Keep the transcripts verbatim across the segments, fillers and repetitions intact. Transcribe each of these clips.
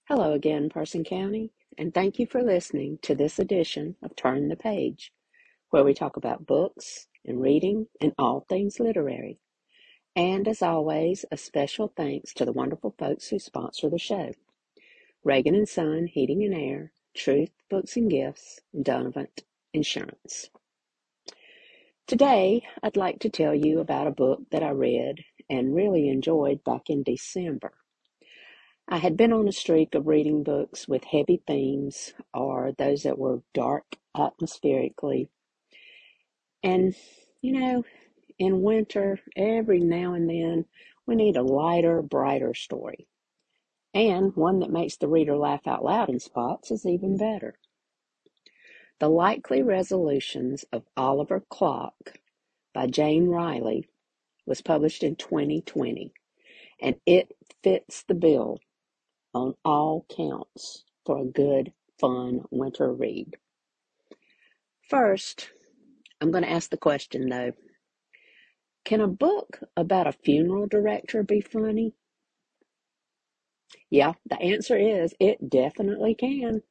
Hello again, Person County, and thank you for listening to this edition of Turn the Page, where we talk about books and reading and all things literary. And as always, a special thanks to the wonderful folks who sponsor the show. Reagan and Son Heating and Air, Truth Books and Gifts, and Donovan Insurance. Today, I'd like to tell you about a book that I read and really enjoyed back in December. I had been on a streak of reading books with heavy themes or those that were dark atmospherically. And, you know, in winter, every now and then, we need a lighter, brighter story. And one that makes the reader laugh out loud in spots is even better. The Likely Resolutions of Oliver Clock by Jane Riley was published in twenty twenty, and it fits the bill on all counts for a good, fun winter read. First, I'm going to ask the question though, can a book about a funeral director be funny? Yeah, the answer is it definitely can.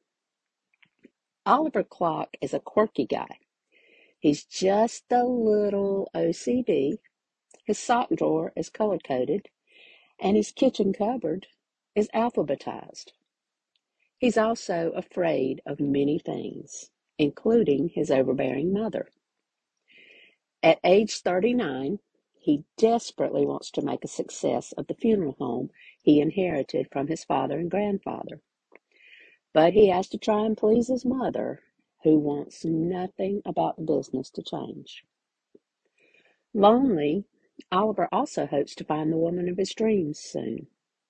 Oliver Clock is a quirky guy. He's just a little O C D. His sock drawer is color-coded, and his kitchen cupboard is alphabetized. He's also afraid of many things, including his overbearing mother. At age thirty-nine, he desperately wants to make a success of the funeral home he inherited from his father and grandfather. But he has to try and please his mother, who wants nothing about the business to change. Lonely, Oliver also hopes to find the woman of his dreams soon.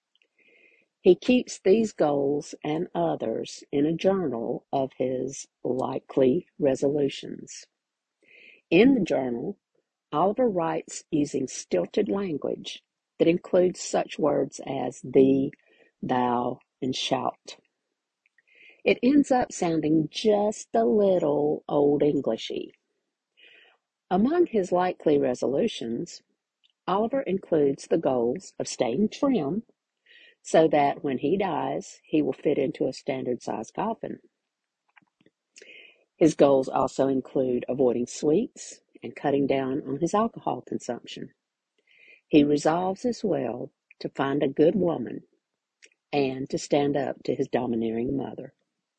He keeps these goals and others in a journal of his likely resolutions. In the journal, Oliver writes using stilted language that includes such words as thee, thou, and shalt. It ends up sounding just a little Old Englishy. Among his likely resolutions, Oliver includes the goals of staying trim, so that when he dies, he will fit into a standard-sized coffin. His goals also include avoiding sweets and cutting down on his alcohol consumption. He resolves as well to find a good woman and to stand up to his domineering mother.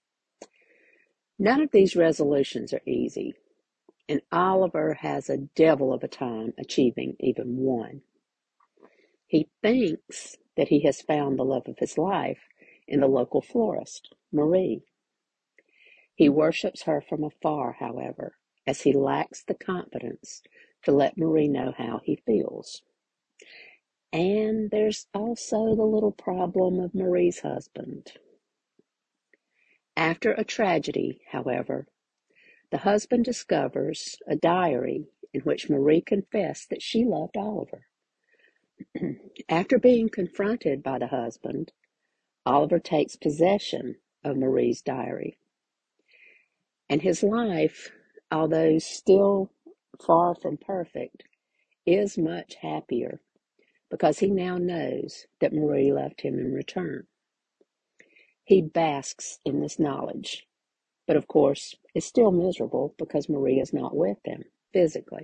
None of these resolutions are easy, and Oliver has a devil of a time achieving even one. He thinks that he has found the love of his life in the local florist, Marie. He worships her from afar, however, as he lacks the confidence to let Marie know how he feels. And there's also the little problem of Marie's husband. After a tragedy, however, the husband discovers a diary in which Marie confessed that she loved Oliver. After being confronted by the husband, Oliver takes possession of Marie's diary. And his life, although still far from perfect, is much happier because he now knows that Marie loved him in return. He basks in this knowledge, but of course is still miserable because Marie is not with him physically.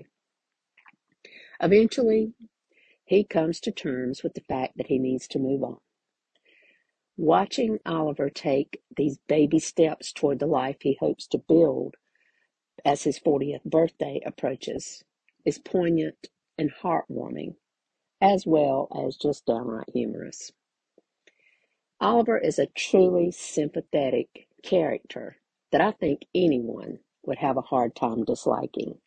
Eventually, he comes to terms with the fact that he needs to move on. Watching Oliver take these baby steps toward the life he hopes to build as his fortieth birthday approaches is poignant and heartwarming, as well as just downright humorous. Oliver is a truly sympathetic character that I think anyone would have a hard time disliking.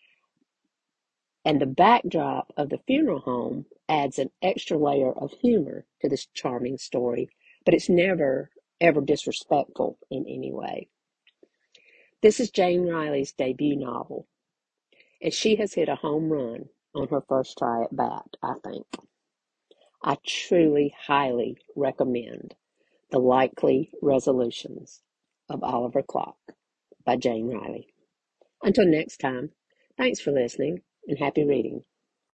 And the backdrop of the funeral home adds an extra layer of humor to this charming story, but it's never, ever disrespectful in any way. This is Jane Riley's debut novel, and she has hit a home run on her first try at bat, I think. I truly, highly recommend The Likely Resolutions of Oliver Clock by Jane Riley. Until next time, thanks for listening and happy reading.